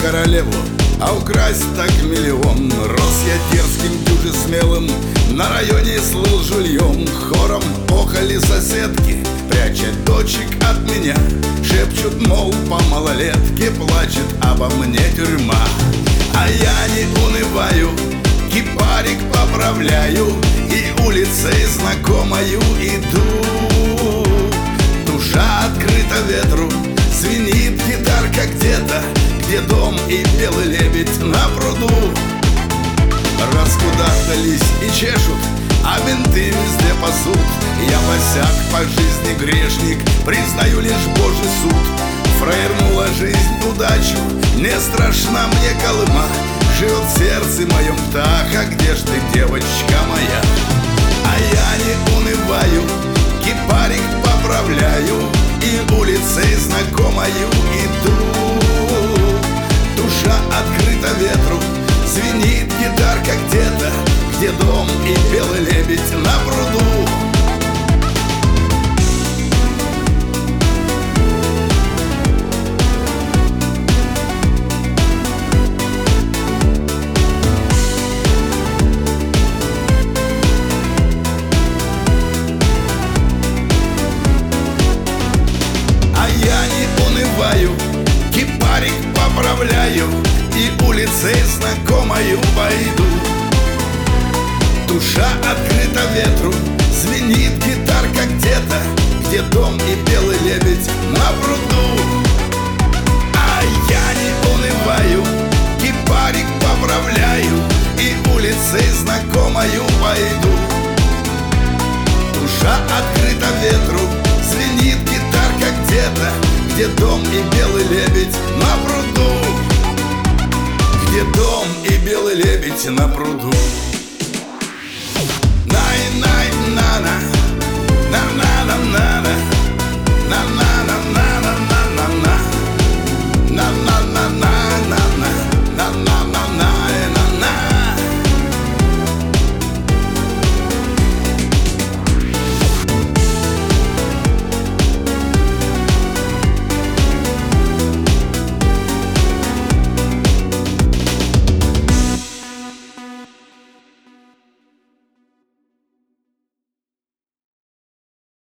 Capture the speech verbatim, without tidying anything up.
королеву, а украсть так миллион. Рос я дерзким, дюже смелым, на районе слыл жульем. Хором охали соседки, пряча дочек от меня. Шепчут, мол, по малолетке плачет обо мне тюрьма. А я не унываю, кипарик поправляю, и улицей знакомою иду. Душа открыта ветру, звенит гитарка где-то, где дом и белый лебедь на пруду. Раскудахтались и чешут, а менты везде пасут. Я босяк, по жизни грешник, признаю лишь Божий суд. Фраернула жизнь удачу, не страшна мне Колыма. Живет в сердце моем птах, а где ж ты, девочка моя? А я не унываю, кипарик поправляю, и улицей знакомою иду. Душа открыта ветру, звенит гитарка где-то, где дом и белый лебедь на пруду. Кипарик поправляю, и улицей знакомою пойду. Душа открыта ветру, звенит гитарка где-то, где дом и белый лебедь на пруду. А я не унываю, кипарик поправляю, и улицей знакомою пойду. Душа открыта ветру, звенит гитарка где-то, где дом и белый лебедь на пруду. Где дом и белый лебедь на пруду. Най-най-на-на, на-на-на-на-на, на-на.